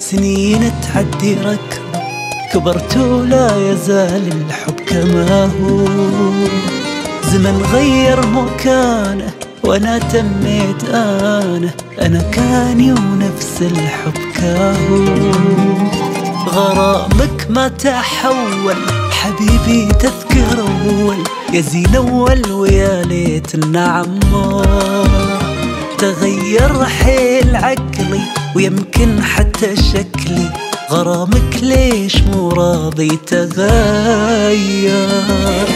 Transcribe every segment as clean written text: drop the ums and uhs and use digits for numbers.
سنين تعدي ركض، كبرت ولا يزال الحب كما هو. زمن غير مكانه وانا تميت انا كاني ونفس الحب كاهو. غرامك ما تحول حبيبي تذكر اول، يا زين اول ويا ليت النعمار. تغير حيل عقلي ويمكن حتى شكلي، غرامك ليش مو راضي تغير؟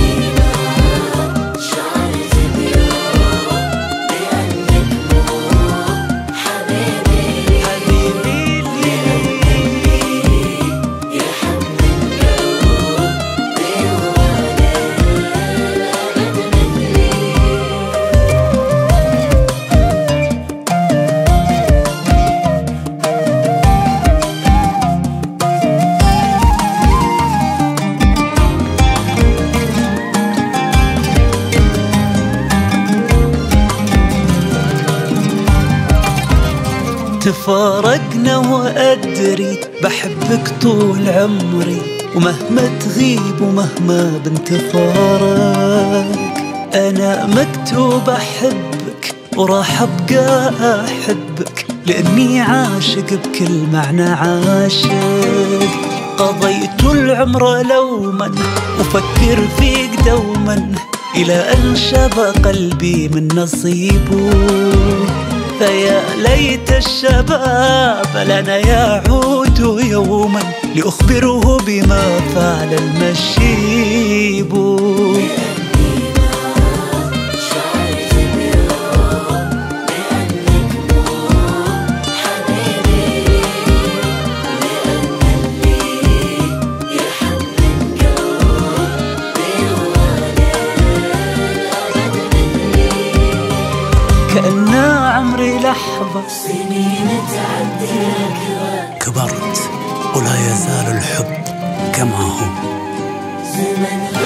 تفارقنا وأدري بحبك طول عمري، ومهما تغيب ومهما بنتفارق أنا مكتوب أحبك وراح أبقى أحبك، لأني عاشق بكل معنى عاشق. قضيت العمر لوما وفكر فيك دوما، إلى أن شب قلبي من نصيبه. فيا ليت الشباب لنا يعود يوما، لأخبره بما فعل المشيب. كأن عمري لحظة، سنين تعدي ركض، كبرت ولا يزال الحب كما هو. زمن